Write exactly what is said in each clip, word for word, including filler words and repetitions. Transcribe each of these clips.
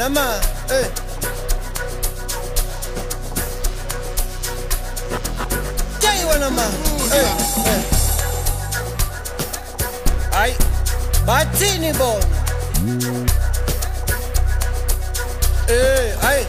wena ma eh Jay wena ma eh eh Ay bathini bona Eh ay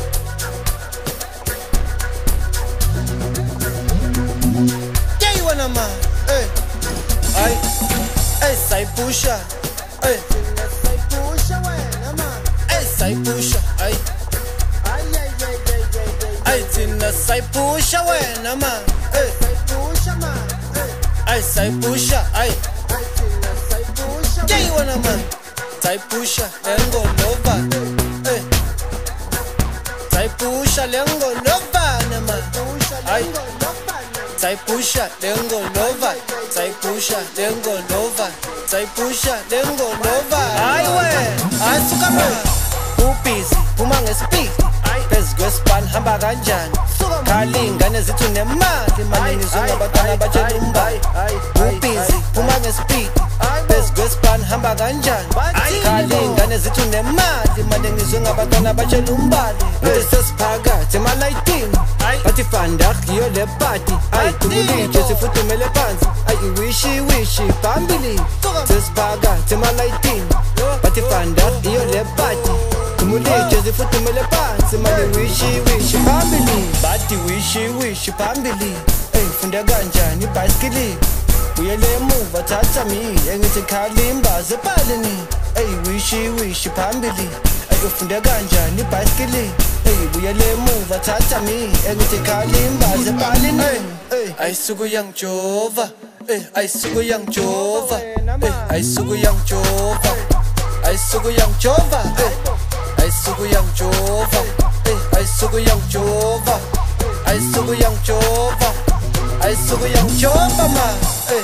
Jay wena ma eh ay ay sayipusha eh sayipusha wena ma eh sayipusha ay ay ay ay ay ay thina sayipusha wena ma eh sayipusha ma eh ay sayipusha ay ay thina sayipusha Jay wena ma sayipusha engolova eh sayipusha lengolova na ma ay sayipusha lengolova sayipusha lengolova sayipusha lengolova hayiwe asuka ma ubhizi uma ngespeed phezu kwespan hamba kanjani khalinga nezithu nemali manje ngizongabantwana batshela umbali ubhizi uma ngespeed phezu kwespan hamba kanjani khalinga nezithu nemali manje ngizongabantwana batshela umbali ngithi sesiphakathi emalayitini bathi fanda iyo le party ay tumulije sifuthumele phansi ay wishi wishi phambili sesiphakathi emalayitini bathi fanda iyo le party tumulije sifuthumele phansi manje wishi wishi phambili bathi wishi wishi phambili ey funda kanjani ibhayisikili uyele emuva thatha mi engithi khalimba zepalini ey wishi wishi phambili ay ufunda kanjani ibhayisikili ey uyele emuva thatha mi engithi khalimba zepalini ey ayisuku yangijova ey ayisuku yangijova ey ayisuku yangijova ayisuku yangijova ey ayisuku yangijova ey ayisuku yangijova ayisuku yangijova ayisuku yangijova ma ey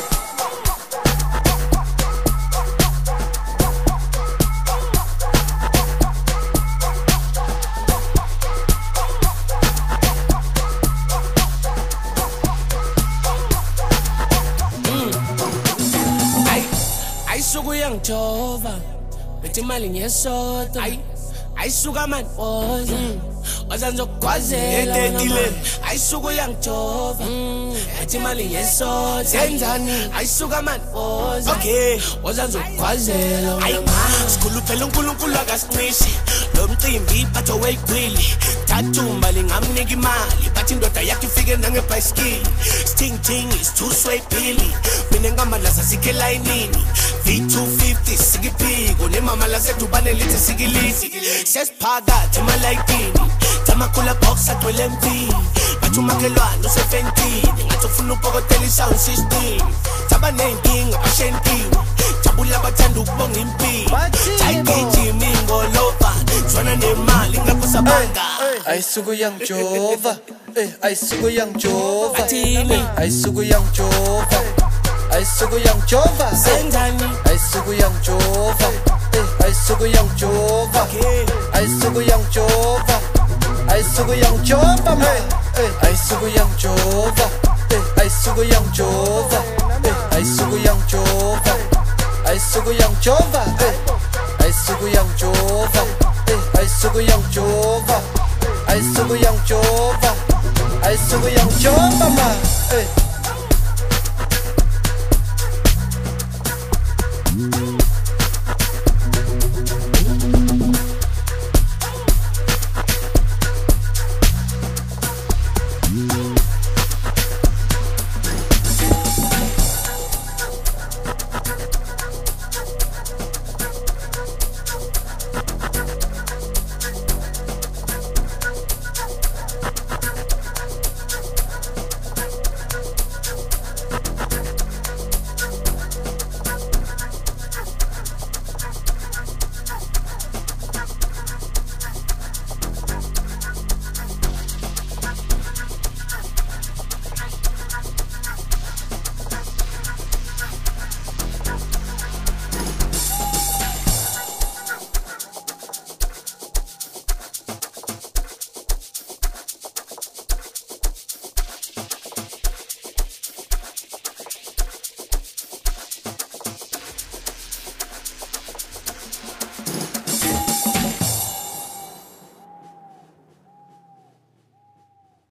ayisuku yangijova bethi imali ngesoto ay ayisuka man boza wazanzokwazela ayisuku yangijova bethi imali ngesoto senzani ayisuka man boza okay wazanzokwazela ay sikhuluphela uNkulunkulu akasincishi lo mcimbi phatho weyigwili thathumba lingamnika imali bathi indoda yakhe ifike nangebhayisikili sting ting is two sway billy mina ngamandla sasikhe layinini V two fifty sikiphiko nemama lasedubane lithi sikilisi sesiphakathi emalayitini tamakhula box agcwele empini bathi umakhelwane usefentini ngathi ufuna upokotela i-sound system thaba nenkinga bashentiwe jabula bathanda ukubonga impilo ayigijima ingolova zwana nemali ngakho sabanga ayisuku yangijova ey ayisuku yangijova athini ayisuku yangijova ayisuku yangijova senzani ayisuku yangijova ey ayisuku yangijova ayisuku yangijova ayisuku yangijova ma ey ayisuku yangijova ey ayisuku yangijova ey ayisuku yangijova ayisuku yangijova ey ayisuku yangijova ey ayisuku yangijova ayisuku yangijova ayisuku yangijova ma ey